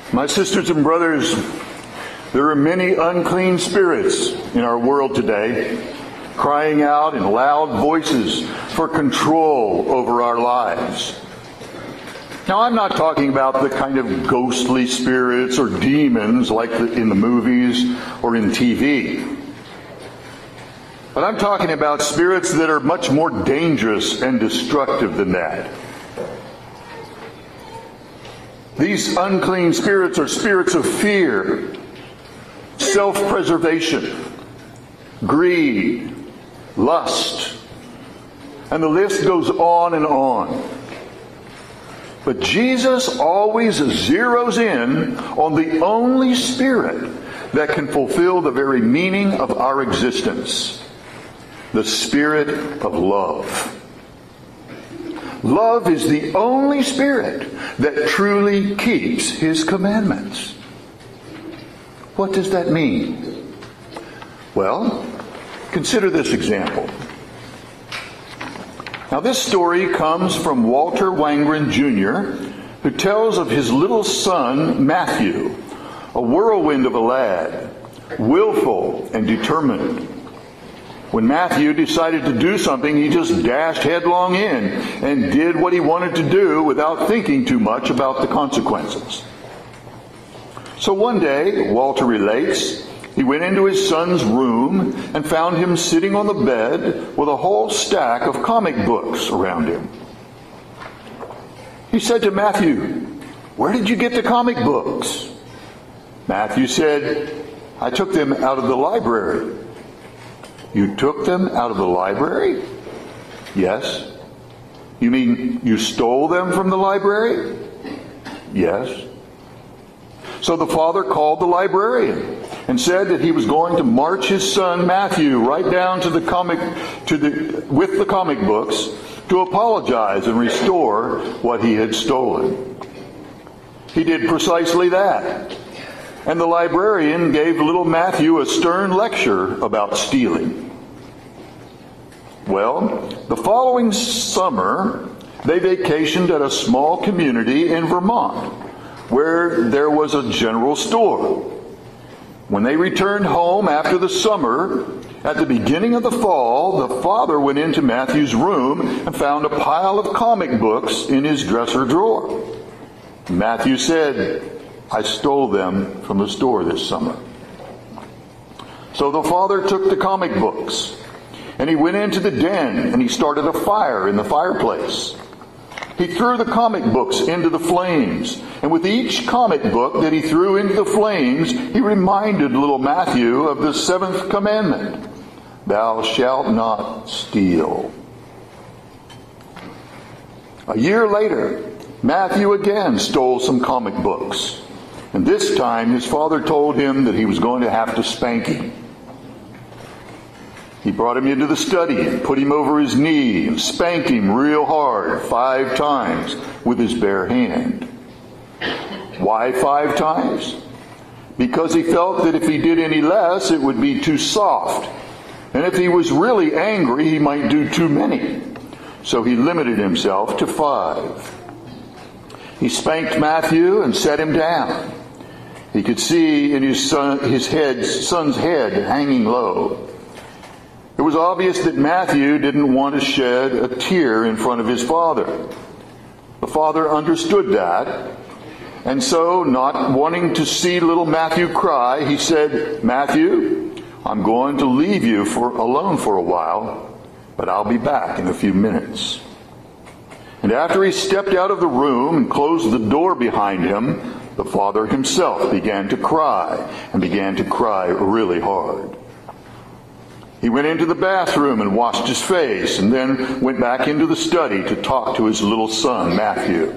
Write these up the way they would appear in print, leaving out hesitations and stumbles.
My sisters and brothers, there are many unclean spirits in our world today, crying out in loud voices for control over our lives. Now, I'm not talking about the kind of ghostly spirits or demons like in the movies or in TV. But I'm talking about spirits that are much more dangerous and destructive than that. These unclean spirits are spirits of fear, self-preservation, greed, lust, and the list goes on and on. But Jesus always zeroes in on the only spirit that can fulfill the very meaning of our existence, the spirit of love. Love is the only spirit that truly keeps His commandments. What does that mean? Well, consider this example. Now, this story comes from Walter Wangerin Jr., who tells of his little son, Matthew, a whirlwind of a lad, willful and determined. When Matthew decided to do something, he just dashed headlong in and did what he wanted to do without thinking too much about the consequences. So one day, Walter relates, he went into his son's room and found him sitting on the bed with a whole stack of comic books around him. He said to Matthew, "Where did you get the comic books?" Matthew said, "I took them out of the library." "You took them out of the library?" "Yes." "You mean you stole them from the library?" "Yes." So the father called the librarian and said that he was going to march his son Matthew right down to with the comic books to apologize and restore what he had stolen. He did precisely that. And the librarian gave little Matthew a stern lecture about stealing. Well, the following summer, they vacationed at a small community in Vermont, where there was a general store. When they returned home after the summer, at the beginning of the fall, the father went into Matthew's room and found a pile of comic books in his dresser drawer. Matthew said, "I stole them from the store this summer." So the father took the comic books, and he went into the den, and he started a fire in the fireplace. He threw the comic books into the flames, and with each comic book that he threw into the flames, he reminded little Matthew of the 7th commandment, "Thou shalt not steal." A year later, Matthew again stole some comic books. And this time his father told him that he was going to have to spank him. He brought him into the study and put him over his knee and spanked him real hard 5 times with his bare hand. Why 5 times? Because he felt that if he did any less, it would be too soft. And if he was really angry, he might do too many. So he limited himself to 5. He spanked Matthew and set him down. He could see in his son's head hanging low. It was obvious that Matthew didn't want to shed a tear in front of his father. The father understood that, and so, not wanting to see little Matthew cry, he said, "Matthew, I'm going to leave you alone for a while, but I'll be back in a few minutes." And after he stepped out of the room and closed the door behind him, the father himself began to cry, and began to cry really hard. He went into the bathroom and washed his face, and then went back into the study to talk to his little son, Matthew.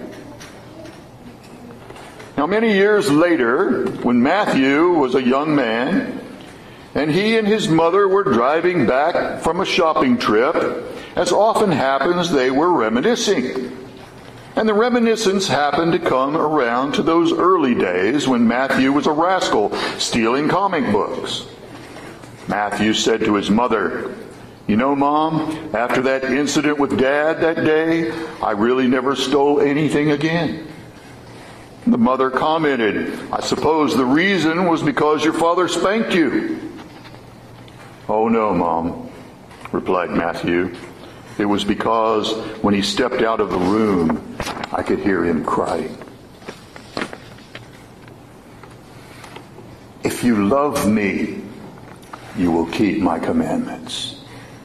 Now, many years later, when Matthew was a young man, and he and his mother were driving back from a shopping trip, as often happens, they were reminiscing. And the reminiscence happened to come around to those early days when Matthew was a rascal stealing comic books. Matthew said to his mother, "You know, Mom, after that incident with Dad that day, I really never stole anything again." The mother commented, "I suppose the reason was because your father spanked you." "Oh no, Mom," replied Matthew. "It was because when he stepped out of the room, I could hear him crying." If you love me, you will keep my commandments.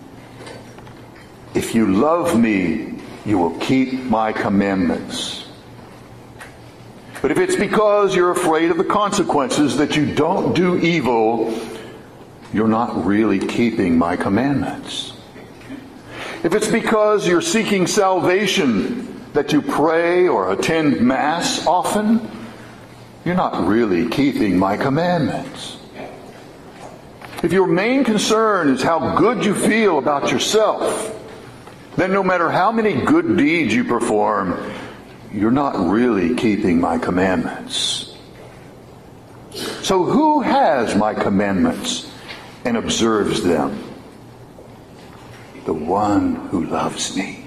If you love me, you will keep my commandments. But if it's because you're afraid of the consequences that you don't do evil, you're not really keeping my commandments. If it's because you're seeking salvation that you pray or attend Mass often, you're not really keeping my commandments. If your main concern is how good you feel about yourself, then no matter how many good deeds you perform, you're not really keeping my commandments. So who has my commandments and observes them? The one who loves me.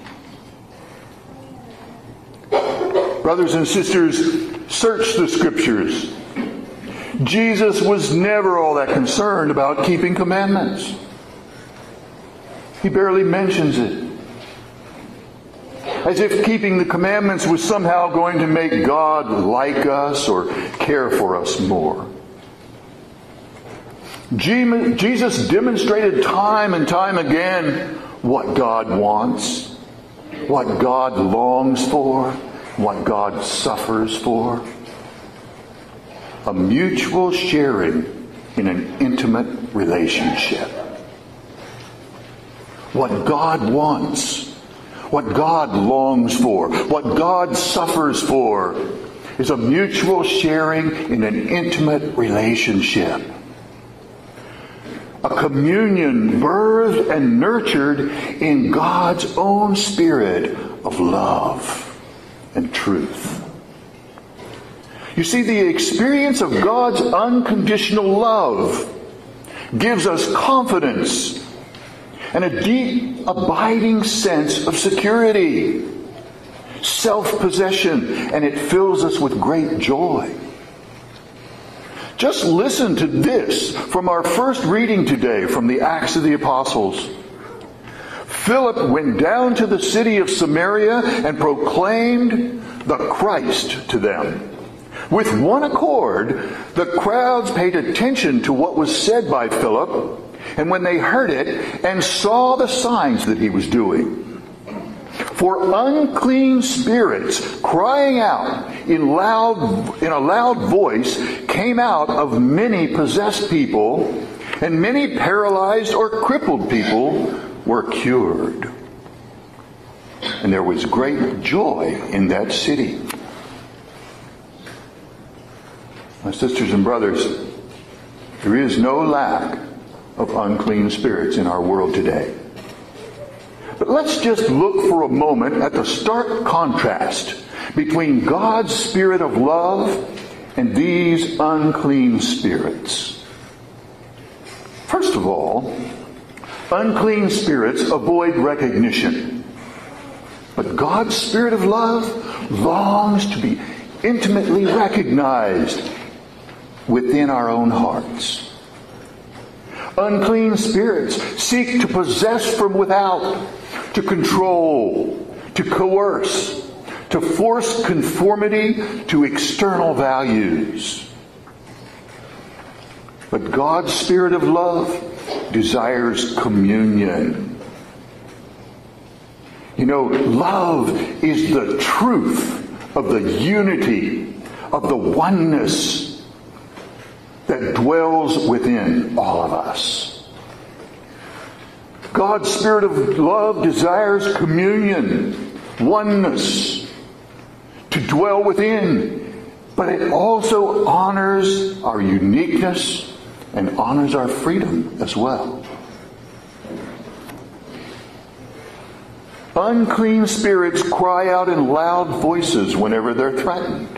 Brothers and sisters, search the Scriptures. Jesus was never all that concerned about keeping commandments. He barely mentions it. As if keeping the commandments was somehow going to make God like us or care for us more. Jesus demonstrated time and time again what God wants, what God longs for, what God suffers for. A mutual sharing in an intimate relationship. What God wants, what God longs for, what God suffers for, is a mutual sharing in an intimate relationship. A communion birthed and nurtured in God's own spirit of love and truth. You see, the experience of God's unconditional love gives us confidence and a deep, abiding sense of security, self-possession, and it fills us with great joy. Just listen to this from our first reading today from the Acts of the Apostles. Philip went down to the city of Samaria and proclaimed the Christ to them. With one accord, the crowds paid attention to what was said by Philip, and when they heard it and saw the signs that he was doing. For unclean spirits, crying out in a loud voice, came out of many possessed people, and many paralyzed or crippled people were cured. And there was great joy in that city. My sisters and brothers, there is no lack of unclean spirits in our world today. But let's just look for a moment at the stark contrast between God's spirit of love and these unclean spirits. First of all, unclean spirits avoid recognition. But God's spirit of love longs to be intimately recognized within our own hearts. Unclean spirits seek to possess from without, to control, to coerce, to force conformity to external values. But God's spirit of love desires communion. You know, love is the truth of the unity, of the oneness that dwells within all of us. God's spirit of love desires communion, oneness, to dwell within, but it also honors our uniqueness and honors our freedom as well. Unclean spirits cry out in loud voices whenever they're threatened.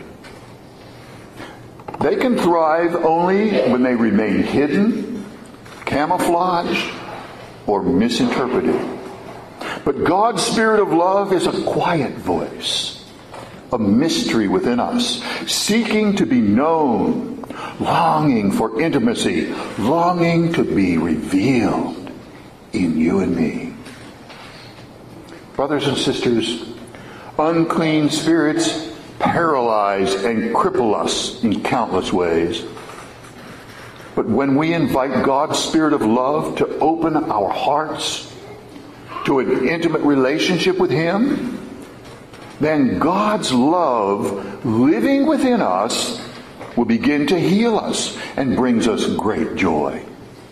They can thrive only when they remain hidden, camouflaged, or misinterpreted. But God's spirit of love is a quiet voice, a mystery within us, seeking to be known, longing for intimacy, longing to be revealed in you and me. Brothers and sisters, unclean spirits paralyze and cripple us in countless ways. But when we invite God's Spirit of love to open our hearts to an intimate relationship with Him, then God's love living within us will begin to heal us and brings us great joy.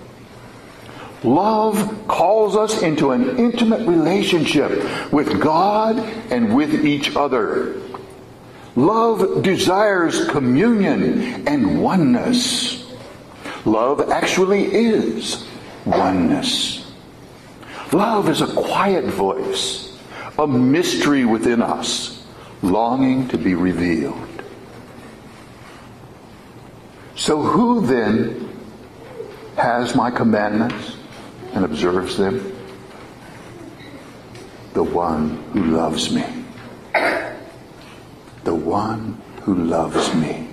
Love calls us into an intimate relationship with God and with each other. Love desires communion and oneness. Love actually is oneness. Love is a quiet voice, a mystery within us, longing to be revealed. So who then has my commandments and observes them? The one who loves me. The one who loves me.